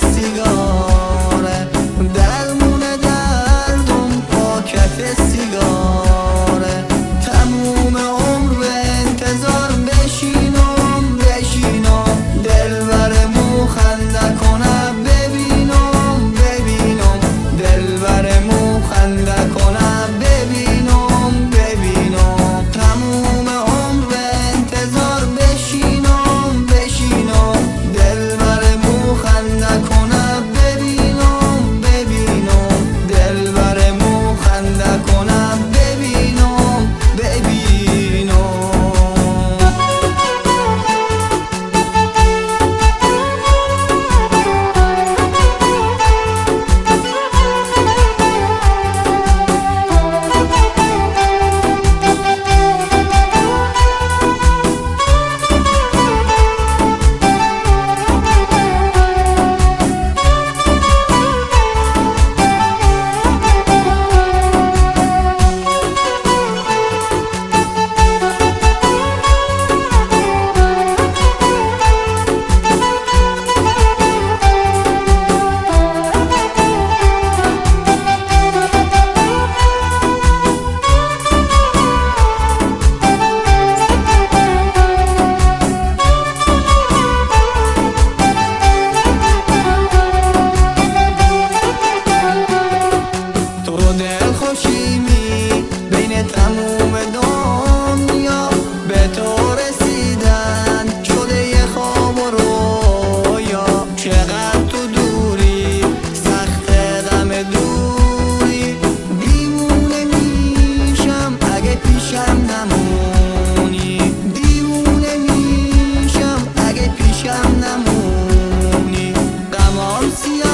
سیگاره، درمونه دردم پاکت سیگاره. تموم عمر به انتظار بشینم دلبرمو خنده کنه ببینم دلبرمو خنده کنه ببینم. تموم عمر به انتظار بشینم دلبرمو خنده کنه ببینم دلبرمو خنده کنه ببینم. دلخوشیمی بین تموم دنیا به تو رسیدن شده یه خواب و رویا. چقدر تو دوری سخت غم دوری، دیوونه میشم اگه پیشم نمونی، دیوونه میشم اگه پیشم نمونی. غمام سیاه